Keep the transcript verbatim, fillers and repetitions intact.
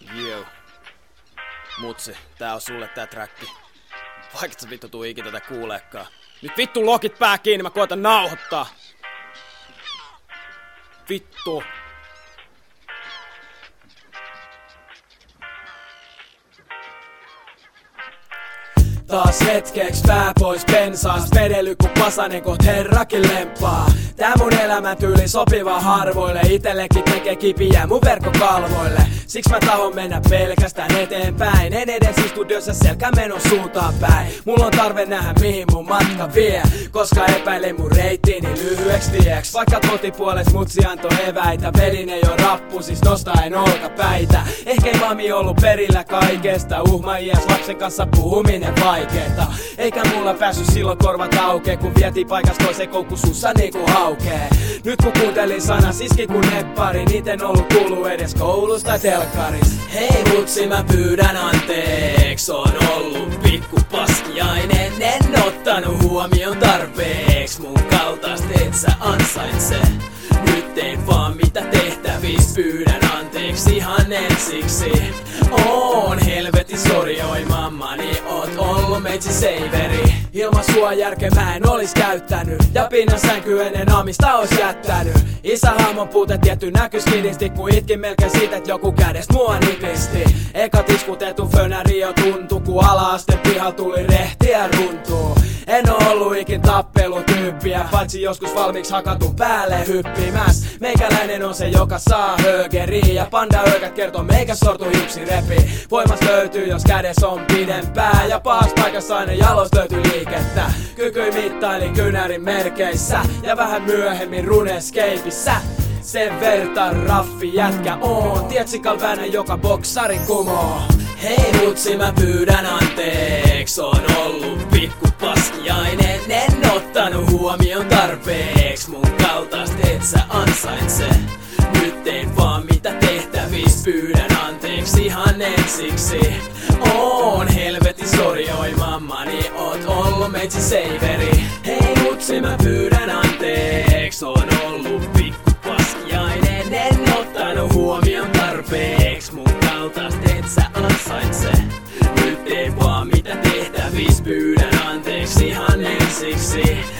Joo. Mutsi, tää on sulle tää träkki. Vaikka sä vittu tuu ikinä tätä kuuleekaan. Nyt vittu lokit pää kiinni, mä koitan nauhoittaa. Vittu. Taas hetkeks pää pois pensaas, vedely ku pasanen koht herrakin lempaa. Tää mun elämäntyyli sopiva harvoille, itellekin tekee kipiä mun verkkokalvoille. Siks mä tahon mennä pelkästään eteenpäin, en edes istu työssä selkä menon suuntaan päin. Mulla on tarve nähdä mihin mun matka vie, koska epäilen mun reittiini lyhyeks tieks. Vaikka kotipuoles mutsi antoi eväitä, vedin ei oo rappu, siis nostaen olkapäitä. Ehkä ei mami ollut perillä kaikesta, uhma iäs lapsen kanssa puhuminen vaikeeta. Eikä mulla päässyt silloin korvat aukee, kun vietiin paikas toiseen koukku sussa niinku haukee. Nyt kun kuuntelin sanas iski kun neppari, niitä en ollut kuullut edes koulusta tai telkkaris. Hei mutsi, mä pyydän anteeks, on ollut pikku paskiainen. En ottanut huomioon tarpeeks, mun kaltaist et sä ansaitse. Nyt tein vaan mitä tehtävis, pyydän anteeksi ihan ensiksi. Oon helvetin sori, oi mammani, oot ollut meitsi seiveri. Ilman sua järkeä mä en olis käyttänyt, ja pinnan sänky ennen aamista ois jättänyt. Isähaamon puute tietty näkys kidisti, kun itkin melkein siitä, et joku kädest mua nipisti. Eka tiskutettu fönäri jo tuntu, kun ala-asteen pihal tuli rehtiä runtuu. En oo ollut ikin tappelutyyppiä, paitsi joskus valmiiksi hakatun päälle hyppimäs. Meikäläinen on se, joka saa högeriä, ja panda öykät kertoo meikä sortu yksi repi. Voimas löytyy, jos kädes on pidempää, ja pahas paikassa aina jalosta löytyy liikettä. Kykyi mittailin kynärin merkeissä, ja vähän myöhemmin runescapeissa. Sen verta raffi jätkä oon, tietsikal väännä joka boksarin kumoo. Hei mutsi, mä pyydän anteeks, on ollut pikku paskiainen. En ottanut huomioon tarpeeks, mun kaltaist et sä ansaitse. Nyt tein vaan mitä tehtävis, pyydän anteeksi ihan ensiksi. Oon helvetin sori, oi mammani, oot ollut meitsi seiveri. Hei mutsi, mä pyydän anteeks, on ollut pikku paskiainen. En ottanut huomioon tarpeeks, mun kaltaist et sä ansaitse. Nyt tein vaan mitä tehtävis, pyydän anteeksi ihan ensiksi.